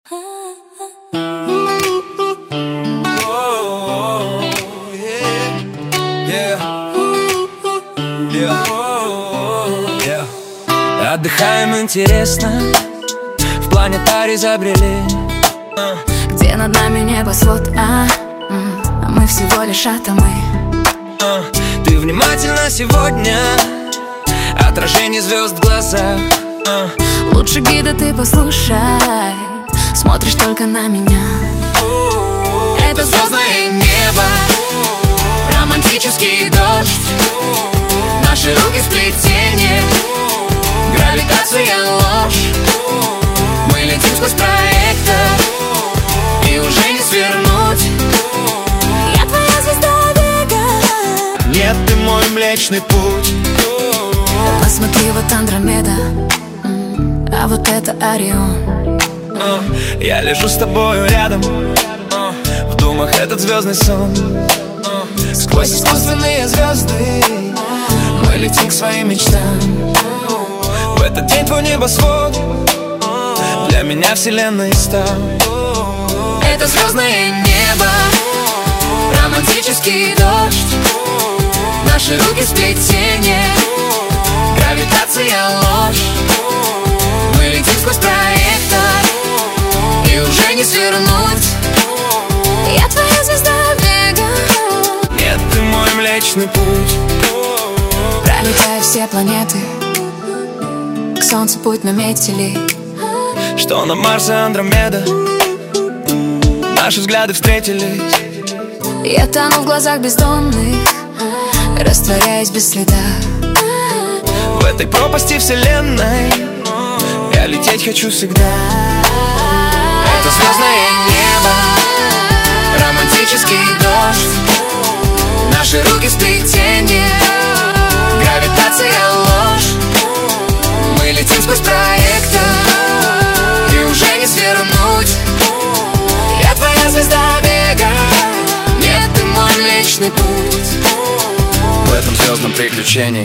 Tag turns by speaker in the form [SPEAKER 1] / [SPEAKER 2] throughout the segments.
[SPEAKER 1] Отдыхаем, интересно, в планетарий забрели,
[SPEAKER 2] где над нами небосвод, а мы всего лишь атомы.
[SPEAKER 1] Ты внимательно сегодня, отражение звезд в глазах.
[SPEAKER 2] Лучше гида ты послушай, смотришь только на меня.
[SPEAKER 1] Это звездное небо, романтический дождь, наши руки сплетение, гравитация ложь. Мы летим сквозь проектор, и уже не свернуть.
[SPEAKER 2] Я твоя звезда бега.
[SPEAKER 1] Нет, ты мой Млечный Путь.
[SPEAKER 2] Посмотри, вот Андромеда, а вот это Орион.
[SPEAKER 1] Я лежу с тобою рядом, в думах этот звездный сон. Сквозь искусственные звезды мы летим к своим мечтам. В этот день твой небосвод для меня вселенной стал. Это звездное небо, романтический дождь, наши руки сплетение, гравитация ложь. Мы летим сквозь проектор, и уже не свернуть.
[SPEAKER 2] Я твоя звезда бега.
[SPEAKER 1] Нет, ты мой Млечный Путь.
[SPEAKER 2] Пролетая все планеты, к Солнцу путь наметили.
[SPEAKER 1] Что на Марсе Андромеда, наши взгляды встретились.
[SPEAKER 2] Я тону в глазах бездонных, растворяясь без следа.
[SPEAKER 1] В этой пропасти вселенной я лететь хочу всегда. Это звездное небо, романтический дождь, наши руки сплетение, гравитация ложь. Мы летим сквозь проектор, и уже не свернуть. Я твоя звезда бега. Нет, ты мой Млечный Путь.
[SPEAKER 3] В этом звездном приключении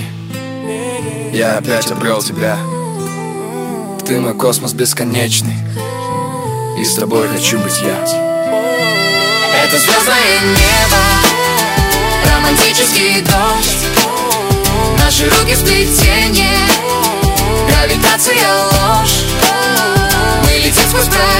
[SPEAKER 3] я опять обрел тебя. Ты мой космос бесконечный, и с тобой хочу быть я.
[SPEAKER 1] Это звездное небо, романтический дождь, наши руки сплетение, гравитация ложь. Мы летим сквозь